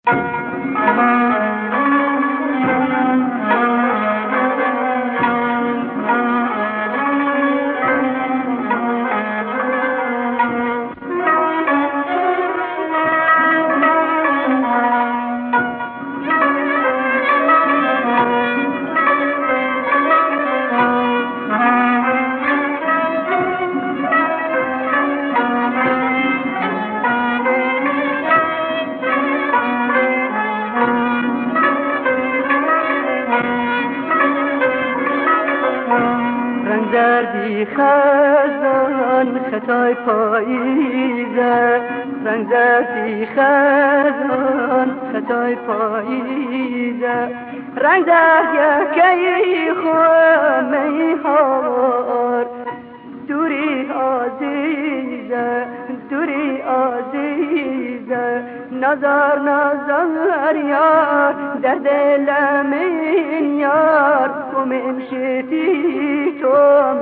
زردی خزان خطای پاییزه، رنگ زردی خزان خطای پاییزه، رنگ زرد یکی خواه هاور دوری عزیزه، دوری عزیزه، نظر نظر یار در دل من یار کمین شدی توم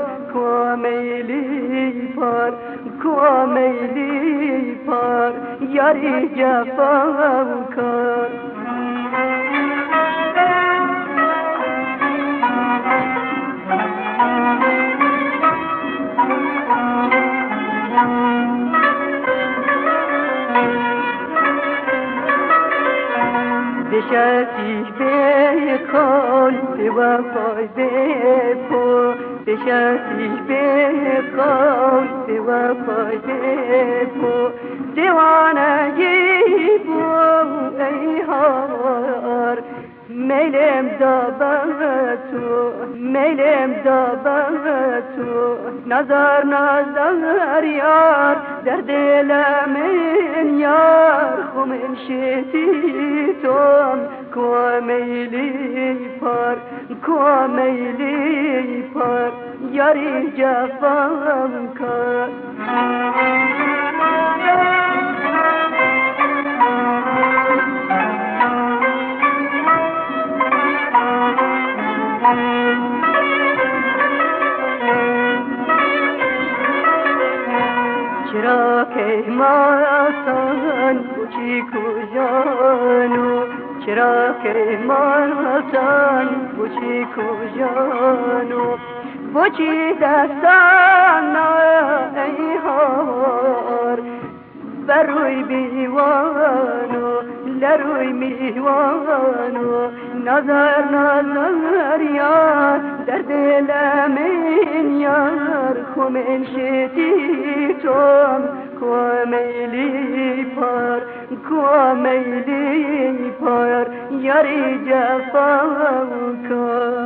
کمیلی پر کمیلی پر یاری جفاو کر بشتیش بکن بوفای بپو، بشتیش بکن بوفای بپو، دیوانگی بو ای هار میلم دابتو، میلم دابتو، نظر نظر یار در دل من یار خمین شدی توم کمیلی پر کمیلی پر یاری جفام کر چرا که ماتان بچی کجانو، چرا که ماتان بچی کجانو، بچی دستان ای هار بروی بیوانو لروی میوانو، نظر نظر یار در دل من یار خمین شدی توم کمیلی پر کمیلی پر یاری جفا کن